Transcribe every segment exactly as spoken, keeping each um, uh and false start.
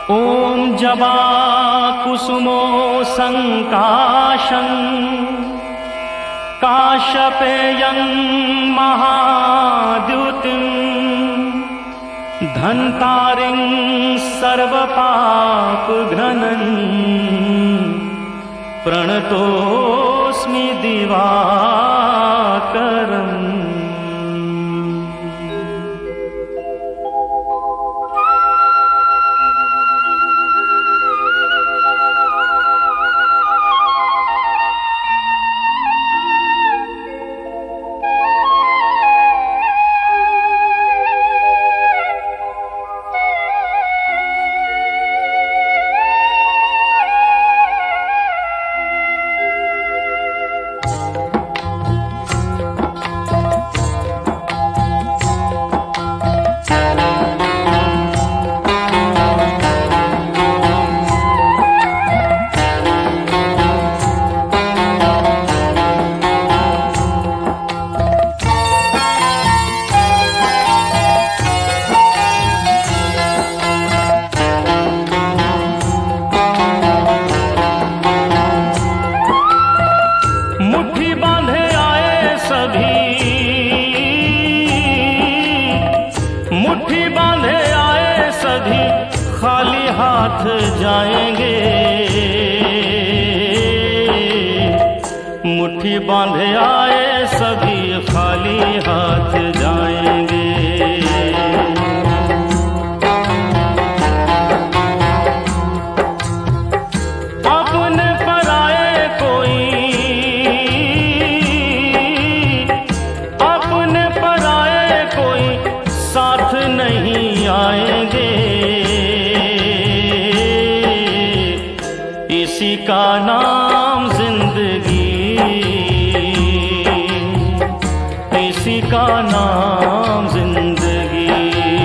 ॐ जबा कुसुमो संकाशं काशपेयं महाद्युतिं धन्तारिं सर्वपापघ्ननं प्रणतोऽस्मि दिवाकरम्। मुट्ठी बांधे आए सभी, मुट्ठी बांधे आए सभी, खाली हाथ जाएंगे। मुट्ठी बांधे आए सभी, खाली हाथ जाएंगे। अपने पराए कोई, अपने पराए कोई साथ नहीं आएंगे। इसी का नाम जिंदगी, इसी का नाम जिंदगी,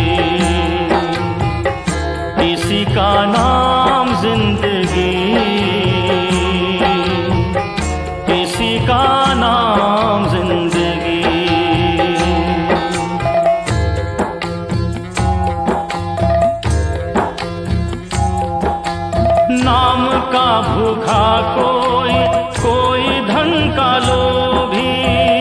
इसी का नाम जिंदगी, इसी का नाम जिंदगी। नाम का भूखा कोई, कोई धन का लोभी,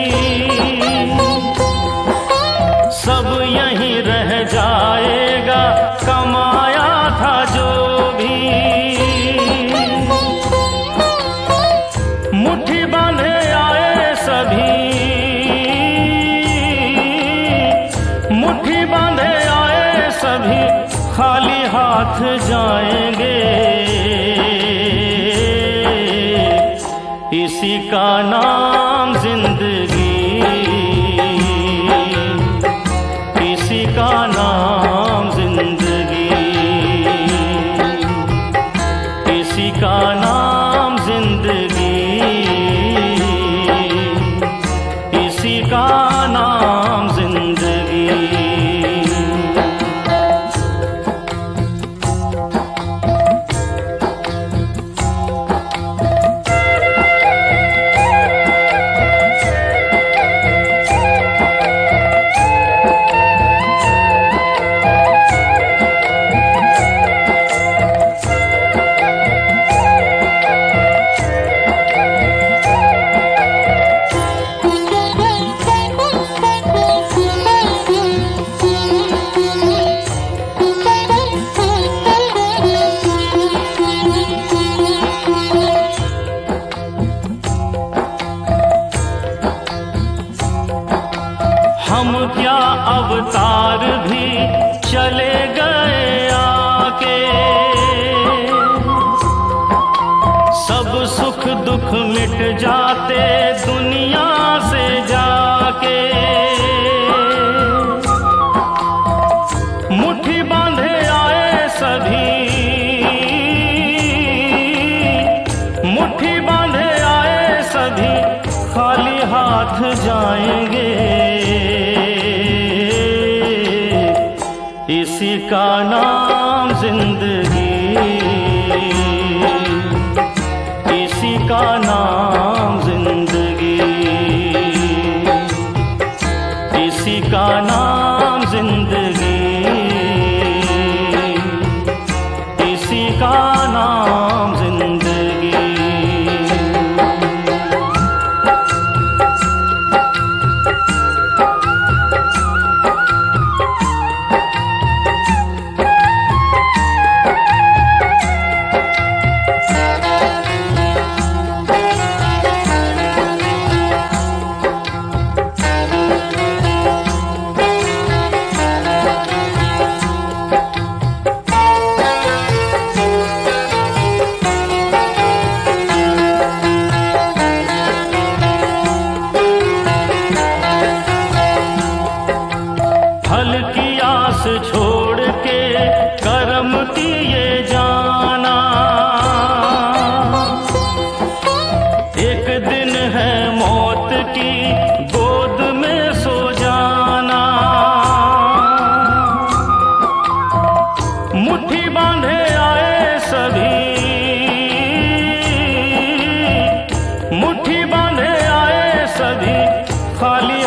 सब यहीं रह जाएगा कमाया था जो भी। मुट्ठी बांधे आए सभी, मुट्ठी बांधे आए सभी, खाली हाथ जाएंगे। इसी का नाम जिंदगी, इसी का नाम जिंदगी, इसी का नाम जिंदगी, इसी का नाम जिंदगी। हम क्या अवतार भी चले गए आके, सब सुख दुख मिट जाते दुनिया से जाके। मुट्ठी बांधे आए सभी, मुट्ठी बांधे आए सभी, खाली हाथ जाएंगे। इसी का नाम जिंदगी, इसी का नाम जिंदगी, इसी का नाम जिंदगी,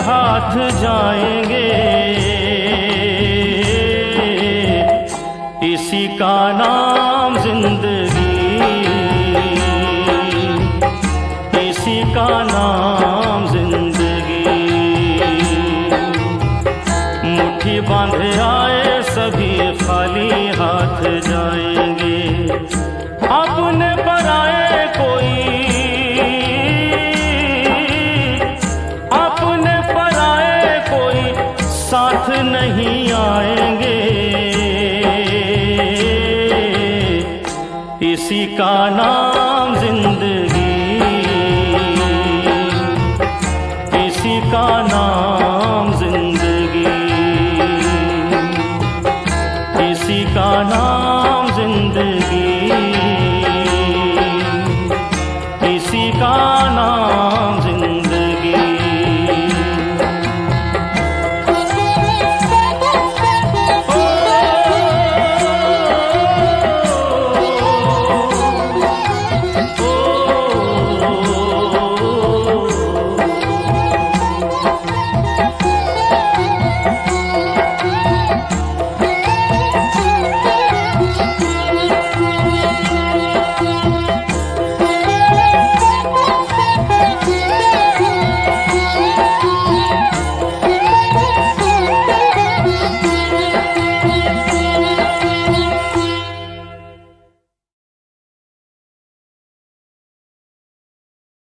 हाथ जाएंगे। इसी का नाम जिंदगी, इसी का नाम जिंदगी। मुट्ठी बांधे आए सभी खाली हाथ जाएंगे। अपने पराए कोई, अपने पराए कोई साथ नहीं आएंगे। इसी का नाम